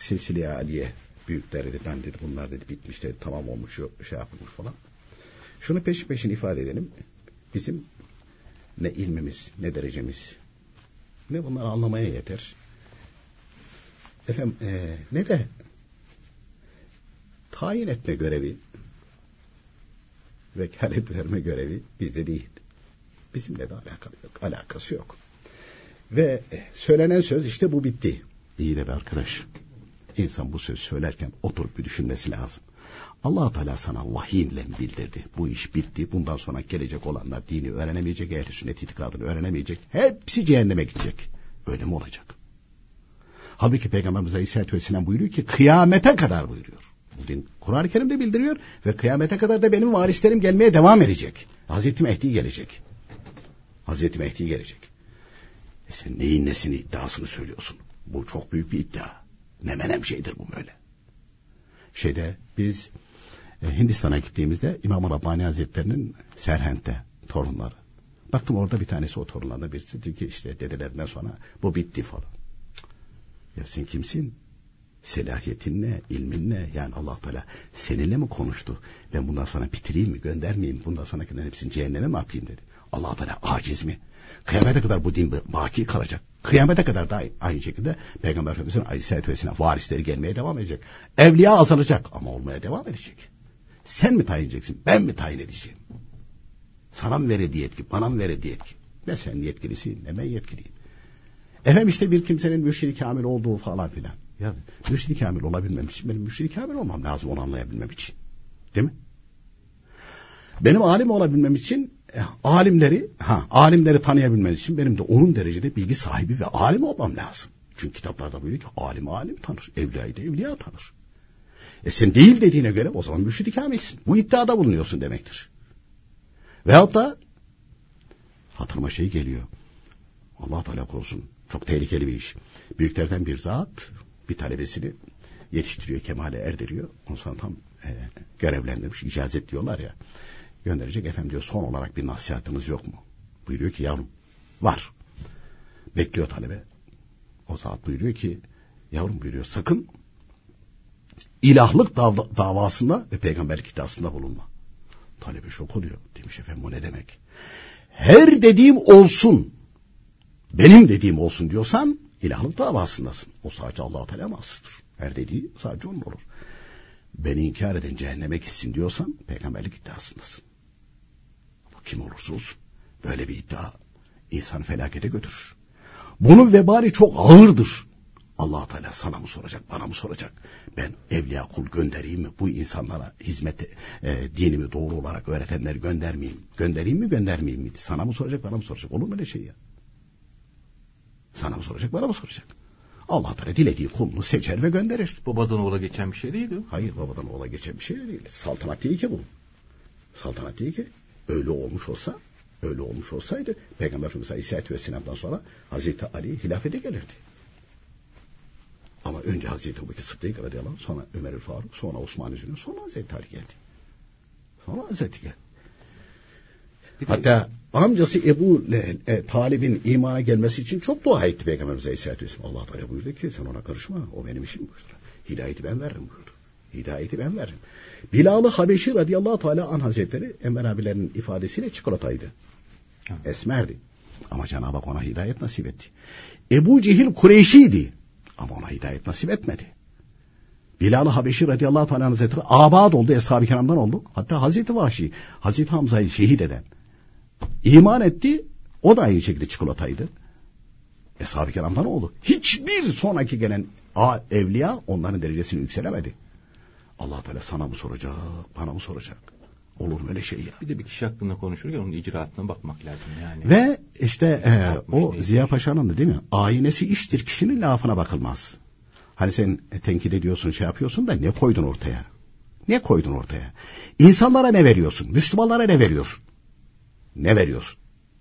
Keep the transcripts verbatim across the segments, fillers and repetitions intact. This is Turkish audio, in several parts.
Silsile-i Aliye büyükler dedi, ben dedi bunlar dedi bitmiş dedi, tamam olmuş, şey yapılmış falan. Şunu peşin peşin ifade edelim. Bizim ne ilmimiz, ne derecemiz, ne bunları anlamaya yeter. Efendim e, ne de tayin etme görevi, vekalet verme görevi bizde değil. Bizimle de alakalı yok, alakası yok. Ve söylenen söz işte bu bitti. İyi de bir arkadaş. İnsan bu sözü söylerken oturup bir düşünmesi lazım. Allah-u Teala sana vahiyinle bildirdi. Bu iş bitti. Bundan sonra gelecek olanlar dini öğrenemeyecek, ehl-i sünnet itikadını öğrenemeyecek. Hepsi cehenneme gidecek. Öyle mi olacak? Halbuki Peygamberimiz Aleyhisselatü Vesselam buyuruyor ki kıyamete kadar buyuruyor. Bu din Kur'an-ı Kerim'de bildiriyor ve kıyamete kadar da benim varislerim gelmeye devam edecek. Hazreti Mehdi gelecek. Hazreti Mehdi gelecek. E sen neyin nesini iddiasını söylüyorsun? Bu çok büyük bir iddia. Ne menem şeydir bu böyle. Şeyde biz e, Hindistan'a gittiğimizde İmam-ı Rabbani Hazretleri'nin Serhent'te torunları. Baktım orada bir tanesi o torunlarında birisi dedi ki işte dedelerinden sonra bu bitti falan. Ya sen kimsin? Selahiyetin ne? İlmin ne? Yani Allah Teala seninle mi konuştu? Ben bundan sonra bitireyim mi? Göndermeyeyim? Bundan sonrakilerin hepsini cehenneme mi atayım dedi. Allah Teala aciz mi? Kıyamete kadar bu din baki kalacak. Kıyamete kadar da aynı şekilde Peygamber Efendimiz'in Aleyhisselatü Vesselam varisleri gelmeye devam edecek. Evliya azalacak ama olmaya devam edecek. Sen mi tayin edeceksin? Ben mi tayin edeceğim? Sana mı ver yetki? Bana mı ver yetki? Ne sen yetkilisin ne ben yetkiliyim. Efendim işte bir kimsenin mürşid-i kamil olduğu falan filan. Ya mürşid-i kamil olabilmem için benim mürşid-i kamil olmam lazım onu anlayabilmem için. Değil mi? Benim alim olabilmem için e, alimleri ha alimleri tanıyabilmem için benim de onun derecede bilgi sahibi ve alim olmam lazım. Çünkü kitaplarda buyuruyor ki alim alim tanır, evliyayı da evliya tanır. E sen değil dediğine göre o zaman mürşid-i kamilsin. Bu iddiada bulunuyorsun demektir. Veyahut da hatırıma şey geliyor. Allah Teala korusun. Çok tehlikeli bir iş. Büyüklerden bir zat bir talebesini yetiştiriyor, kemale erdiriyor. Ondan sonra tam e, görevlendirmiş, icazet diyorlar ya. Gönderecek. Efendim diyor son olarak bir nasihatınız yok mu? Buyuruyor ki yavrum var. Bekliyor talebe. O zat buyuruyor ki yavrum buyuruyor sakın ilahlık dav- davasında ve peygamberlik iddiasında bulunma. Talebe şok oluyor. Demiş efendim o ne demek? Her dediğim olsun, benim dediğim olsun diyorsan ilahlık davasındasın. O sadece Allah-u Teala mahsustur. Her dediği sadece onun olur. Beni inkar eden cehenneme gitsin diyorsan peygamberlik iddiasındasın. Kim olursa olsun böyle bir iddia insan felakete götürür. Bunun vebali çok ağırdır. Allah Teala sana mı soracak, bana mı soracak? Ben evliya kul göndereyim mi? Bu insanlara hizmet e, dinimi doğru olarak öğretenleri göndermeyeyim. Göndereyim mi, göndermeyeyim mi? Sana mı soracak, bana mı soracak? Olur mu öyle şey ya? Sana mı soracak, bana mı soracak? Allah Teala dilediği kulunu seçer ve gönderir. Babadan oğula geçen bir şey değil mi? Hayır, babadan oğula geçen bir şey değil. Saltanat değil ki bu. Saltanat değil ki. Öyle olmuş olsa, öyle olmuş olsaydı Peygamber Efendimiz Aleyhisselatü Vesselam'dan sonra Hazreti Ali hilafete gelirdi. Ama önce Hazreti Ebubekir Sıddık radıyallahu anh, sonra Ömer Faruk, sonra Osman Üzülü, sonra Hazreti Ali geldi. Sonra Hazreti geldi. Hatta amcası Ebu e, Talib'in imana gelmesi için çok dua etti Peygamberimiz Aleyhisselatü Vesselam. Allah Teala buyurdu ki sen ona karışma, o benim işim buyurdu. Hidayeti ben veririm buyurdu. Hidayeti ben veririm. Bilal-ı Habeşi radıyallahu teala anh hazretleri Enver abilerinin ifadesiyle çikolataydı. Ha. Esmerdi. Ama Cenab-ı Hak ona hidayet nasip etti. Ebu Cehil Kureyşiydi. Ama ona hidayet nasip etmedi. Bilal-ı Habeşi radıyallahu teala anh hazretleri abad oldu, Eshab-ı Kiram'dan oldu. Hatta Hazreti Vahşi, Hazreti Hamza'yı şehit eden İman etti. O da aynı şekilde çikolataydı. Eshab-ı Kiram'dan oldu. Hiçbir sonraki gelen evliya onların derecesini yükselemedi. Allah Teala sana mı soracak, bana mı soracak? Olur mu öyle şey ya? Bir de bir kişi hakkında konuşurken onun icraatına bakmak lazım yani. Ve işte e, o Ziya Paşa'nın da değil mi? Aynesi iştir, kişinin lafına bakılmaz. Hani sen tenkit ediyorsun, şey yapıyorsun da ne koydun ortaya? Ne koydun ortaya? İnsanlara ne veriyorsun? Müslümanlara ne veriyorsun? Ne veriyorsun?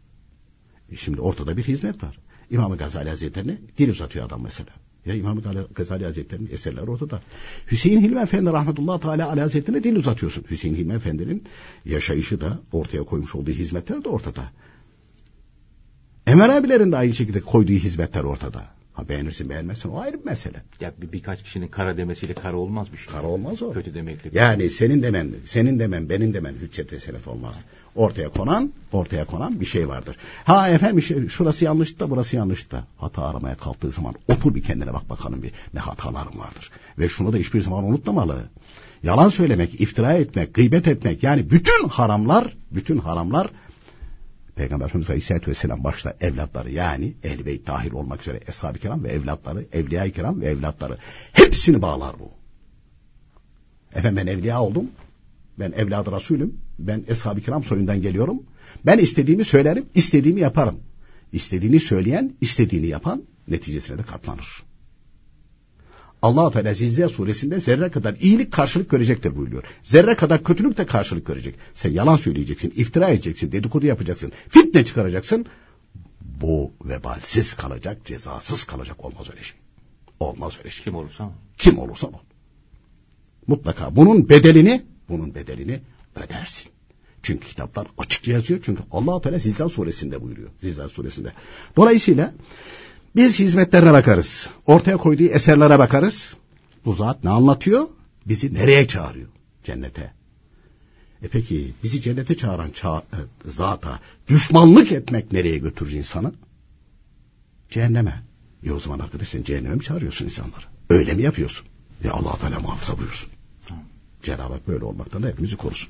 E şimdi ortada bir hizmet var. İmam-ı Gazali Hazretleri'ne dil uzatıyor adam mesela. Ya İmam-ı Gazali Hazretleri'nin eserleri ortada. Hüseyin Hilmi Efendi rahmetullahi teala aleyhi Hazretleri'ne dil uzatıyorsun. Hüseyin Hilmi Efendi'nin yaşayışı da ortaya koymuş olduğu hizmetler de ortada. Enver abilerin de aynı şekilde koyduğu hizmetler ortada. Ha beğenirsin beğenmezsin o ayrı bir mesele. Ya bir, birkaç kişinin kara demesiyle kara olmaz bir şey. Kara olmaz o. Kötü demekle. Yani senin demen, senin demen, benim demen hüccet ve selef olmaz. Ortaya konan, ortaya konan bir şey vardır. Ha efendim şurası yanlış da burası yanlış da. Hata aramaya kalktığı zaman otur bir kendine bak bakalım bir ne hatalarım vardır. Ve şunu da hiçbir zaman unutmamalı. Yalan söylemek, iftira etmek, gıybet etmek yani bütün haramlar, bütün haramlar Peygamber Efendimiz Aleyhisselatü Vesselam başta evlatları yani Ehl-i Beyt dahil olmak üzere Eshab-ı Kiram ve evlatları, Evliya-i Kiram ve evlatları hepsini bağlar bu. Efendim ben evliya oldum, ben evladı Resulüm, ben Eshab-ı Kiram soyundan geliyorum, ben istediğimi söylerim, istediğimi yaparım. İstediğini söyleyen, istediğini yapan neticesine de katlanır. Allah-u Teala Zilzal suresinde zerre kadar iyilik karşılık görecektir buyuruyor. Zerre kadar kötülük de karşılık görecek. Sen yalan söyleyeceksin, iftira edeceksin, dedikodu yapacaksın, fitne çıkaracaksın. Bu vebalsiz kalacak, cezasız kalacak. Olmaz öyle şey. Olmaz öyle şey. Kim olursa ol. Kim olursa ol. Mutlaka bunun bedelini, bunun bedelini ödersin. Çünkü kitaplar açıkça yazıyor. Çünkü Allah-u Teala Zilzal suresinde buyuruyor. Zilzal suresinde. Dolayısıyla biz hizmetlerine bakarız. Ortaya koyduğu eserlere bakarız. Bu zat ne anlatıyor? Bizi nereye çağırıyor? Cennete. E peki bizi cennete çağıran ça- e, zata düşmanlık etmek nereye götürür insanı? Cehenneme. E o zaman arkadaş sen cehenneme mi çağırıyorsun insanları? Öyle mi yapıyorsun? Ya Allah-u Teala muhafaza buyursun. Cenab-ı Hak böyle olmaktan da hepimizi korusun.